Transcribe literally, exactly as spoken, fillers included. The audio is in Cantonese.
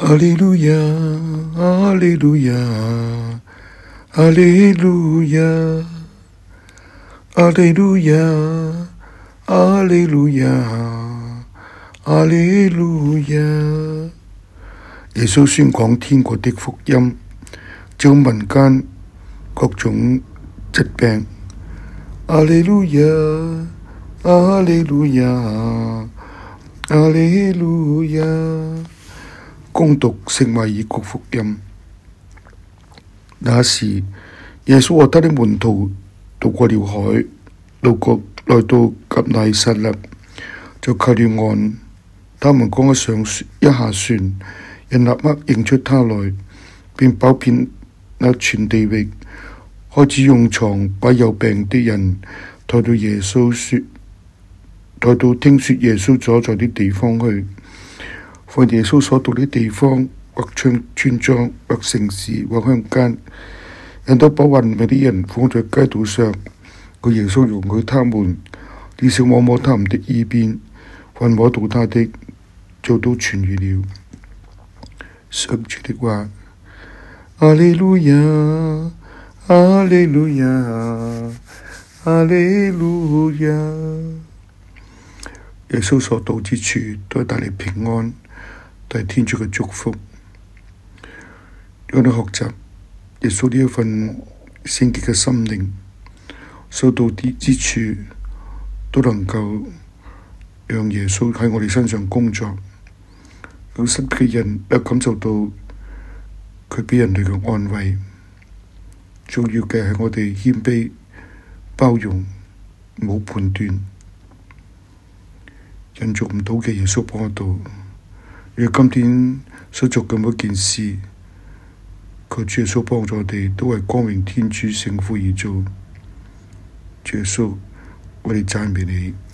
哈利路亞，哈利路亞，哈利路亞，哈利路亞，哈利路亞，哈利路亞。耶穌宣講天國的福音，救民間各種疾病。哈利路亞，哈利路亞，哈利路亞。恭讀聖馬爾谷福音。那時，耶穌和他的門徒渡過了海，路過來到革乃撒勒，就靠了岸。他們剛一上一下船，人立刻認出他來，便跑遍那全地域，開始用床把有病的人抬到耶穌說，抬到聽說耶穌所在的地方去。凡耶穌所到的地方，或村村莊，或城市，或鄉間，人都把患病的人放在街道上，佢耶穌容許他們，至少摸摸他們的衣邊，凡摸到他的，就都痊愈了。上主的話。哈利路亞，哈利路亞，哈利路亞。耶穌所到之處，都係帶嚟平安，都係天主嘅祝福。讓你學習耶穌呢一份聖潔嘅心靈，所到啲之處都能夠讓耶穌喺我哋身上工作，有失嘅人有感受到佢畀人類嘅安慰。重要嘅係我哋謙卑、包容、冇判斷。人做唔到嘅，耶穌幫得到。如果今天所做嘅每件事，求主耶穌幫助我哋，都係光榮天主聖父而做。主耶穌，我哋讚美你。